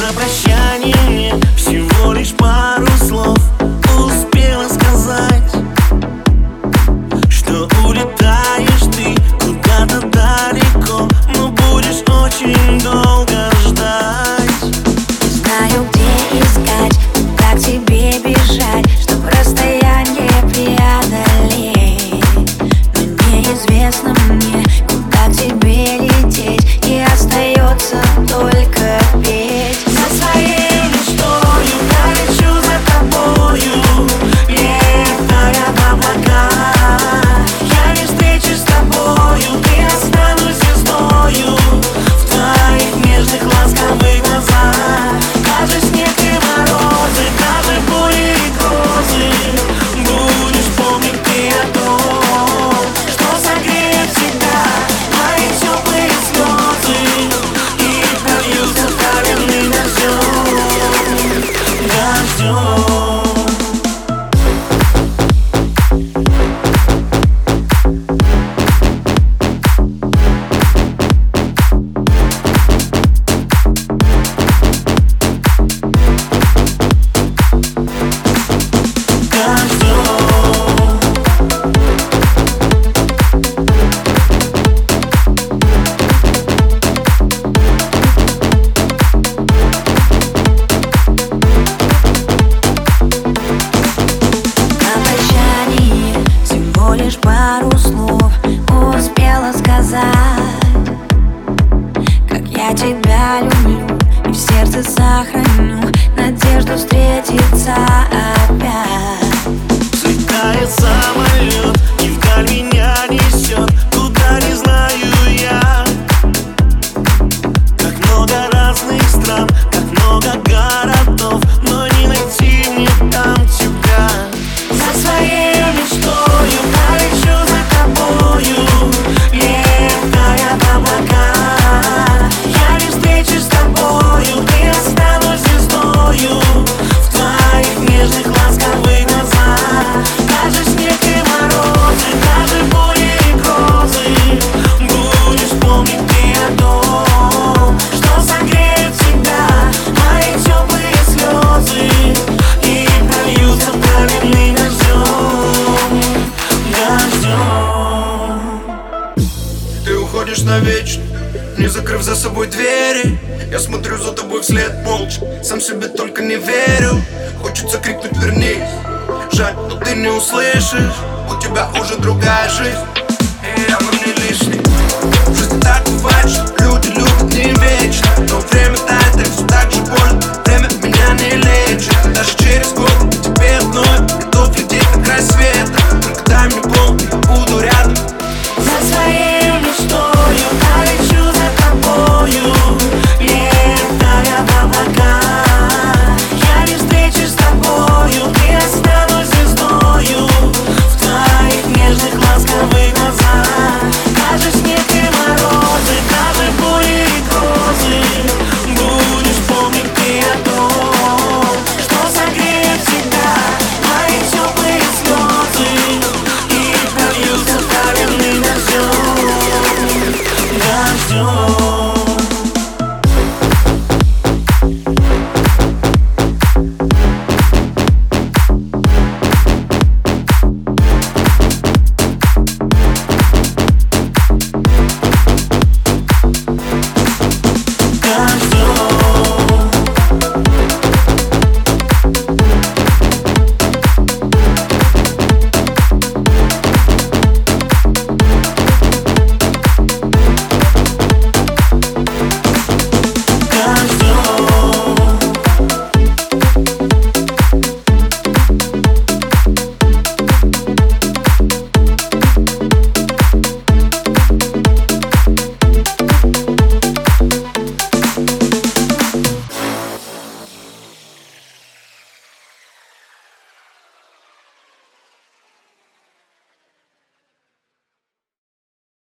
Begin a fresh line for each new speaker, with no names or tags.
На прощание мне всего лишь пару слов успела сказать, что улетаешь ты куда-то далеко, но будешь очень долго ждать.
Знаю, где искать, куда к тебе бежать, чтоб расстояние преодолеть. Но неизвестно мне, куда к тебе лететь, и остается только петь.
За своей мечтою полечу за тобою, летая в облака. Я не встречусь с тобою, и останусь звездою в твоих нежных ласковых глазах. Даже снег и морозы, даже бури и грозы, будешь помнить ты о том, что согреет всегда мои теплые слезы и прольются каменным дождем, дождем.
Лишь пару слов успела сказать, как я тебя люблю и в сердце сохраню надежду встретиться опять.
Взлетает самолет и вдаль меня несет, куда не знаю я. Как много разных стран, как много городов, но не найти мне там тебя. За своей мечтою полечу за тобою, летая в облака. Я не встречусь с тобою, и останусь звездою в твоих нежных ласковых глазах. Даже снег и морозы, даже бури и грозы, будешь помнить ты о том, что согреет всегда мои теплые слезы и прольются каменным дождем, дождем.
Ты уходишь навечно, не закрыв за собой двери. Я смотрю за тобой вслед молча, сам себе только не верю. Хочется крикнуть вернись, жаль, но ты не услышишь. У тебя уже другая жизнь, и явно не лишний. В жизни так бывает, что люди любят не вечно, но время тает, так